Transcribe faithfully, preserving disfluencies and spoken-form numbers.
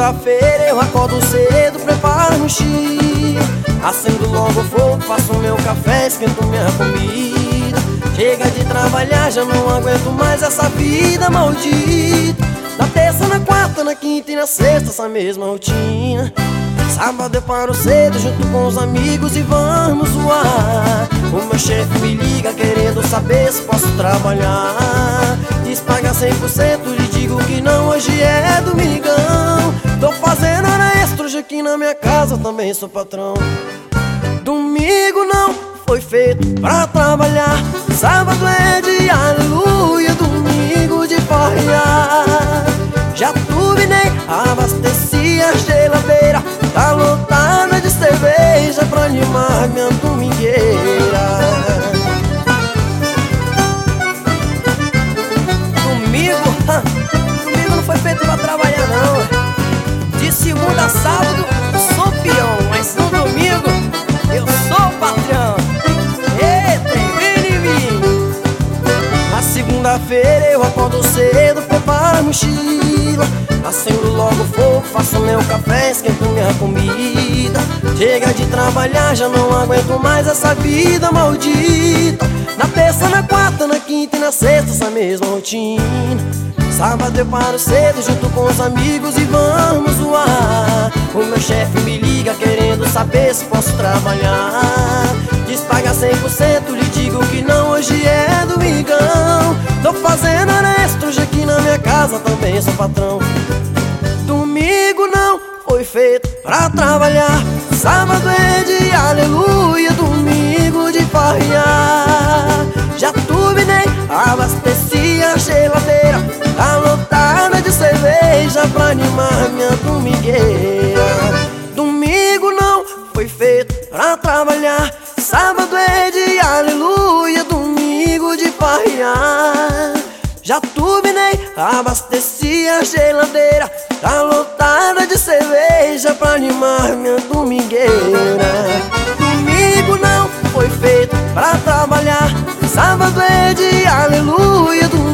segunda-feira eu acordo cedo, preparo a mochila, acendo logo o fogo, faço meu café, esquento minha comida. Chega de trabalhar, já não aguento mais essa vida maldita. Na terça, na quarta, na quinta e na sexta, essa mesma rotina. Sábado eu paro cedo junto com os amigos e vamos zoar. O meu chefe me liga querendo saber se posso trabalhar. Diz paga cem por cento, lhe digo que não, hoje é domingão. Tô fazendo hora extra hoje aqui na minha casa, também sou patrão. Domingo não foi feito pra trabalhar, sábado é de aleluia, domingo de farrear. Já turbinei, abasteci a geladeira, tá lotada de cerveja pra animar minha domingueira. Domingo, domingo não foi feito pra trabalhar não. De segunda a sábado eu sou peão, mas no domingo eu sou patrão. Eita, vem em mim. Na segunda-feira eu acordo cedo, preparo a mochila, acendo logo o fogo, faço meu café, esquento minha comida. Chega de trabalhar, já não aguento mais essa vida maldita. Na terça, na quarta, na quinta e na sexta, essa mesma rotina. Sábado eu paro cedo junto com os amigos e vamos zoar. O meu chefe me liga querendo saber se posso trabalhar. Diz paga cem por cento, lhe digo que não, hoje é domingão. Tô fazendo hora extra hoje aqui na minha casa, também sou patrão. Domingo não foi feito pra trabalhar, sábado é de aleluia, domingo de farrear. Já turbinei, abasteci a geladeira, tá lotada de cerveja pra animar minha domingueira. Domingo não foi feito pra trabalhar, sábado é de aleluia, domingo de farrear. Já turbinei, abasteci a geladeira, tá lotada de cerveja pra animar minha domingueira. Domingo não foi feito pra trabalhar, sábado é de aleluia, domingo